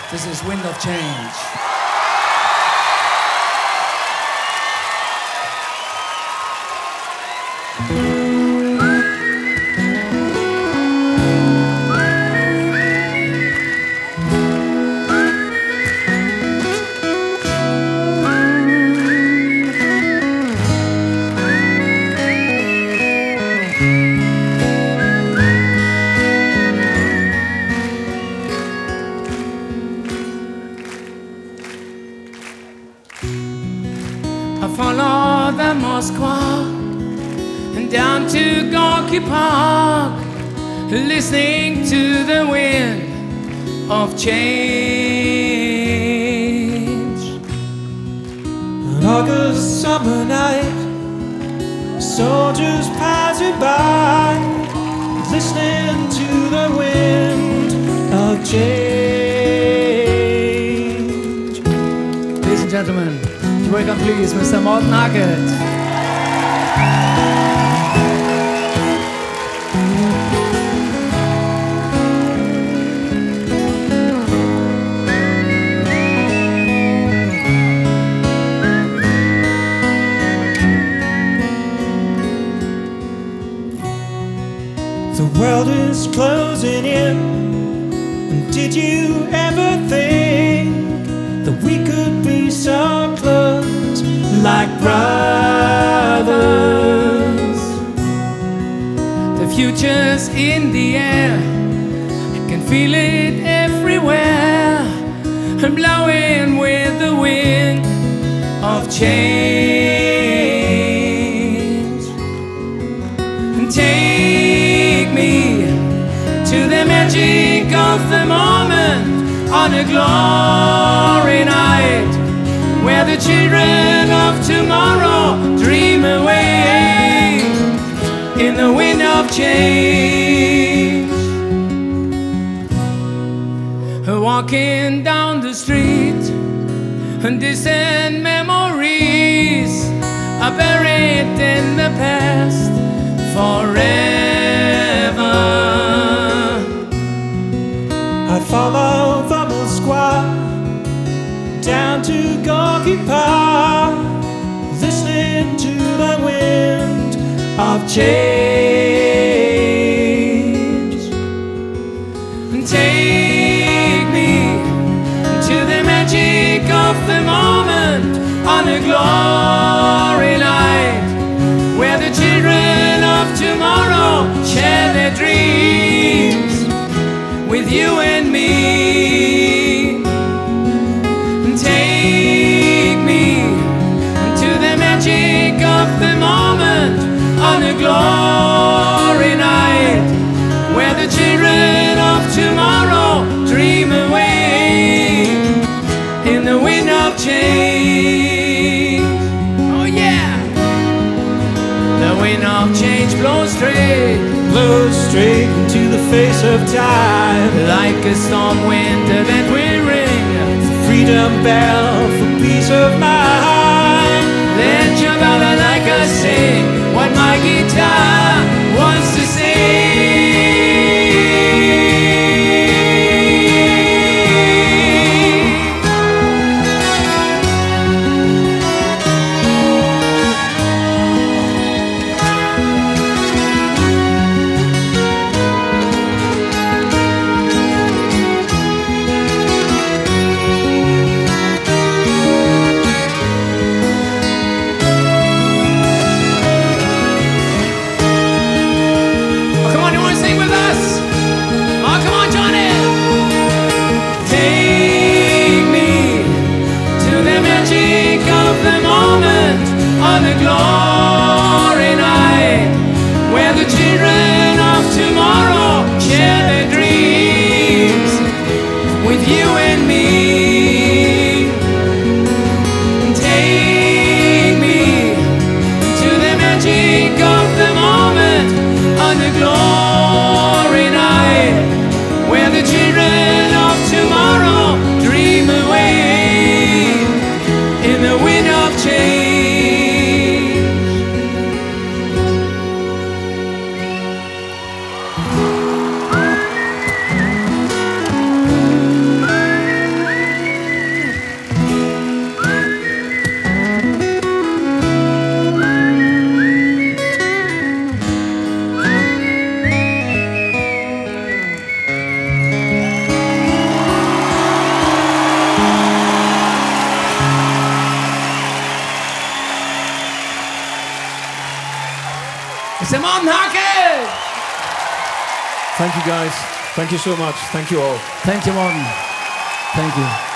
This is Wind of Change. I follow the Moskva and down to Gorky Park, listening to the wind of change. An August summer night, soldiers passing by, listening to the wind of change. Ladies and gentlemen, welcome please Mr. Morten Hackett. The world is closing in, and did you ever think that we could be so close, like brothers? The future's in the air, I can feel it everywhere, blowing with the wind of change. And take me to the magic of the moment on a glory night, where the children of tomorrow dream away in the wind of change. Walking down the street, and distant memories are buried in the past forever. I follow the Moskva down to Gorky Park, listening to the wind of change. Take me to the magic of the moment on a glory night, where the children of tomorrow share their dreams with you and me. Take me to the magic of the moment on a glory night, where the children of tomorrow dream away in the wind of change. Oh yeah! The wind of change blows straight into the face of time, like a storm wind that will ring freedom bell for peace of mind. Let your balalaika sing what my guitar wants to sing. On a glory night, where the children of tomorrow share their dreams with you and me. Take me to the magic of the moment on a glory night, where the children of tomorrow dream away in the wind of change. Martin Hackett! Thank you, guys. Thank you so much. Thank you all. Thank you, Martin. Thank you.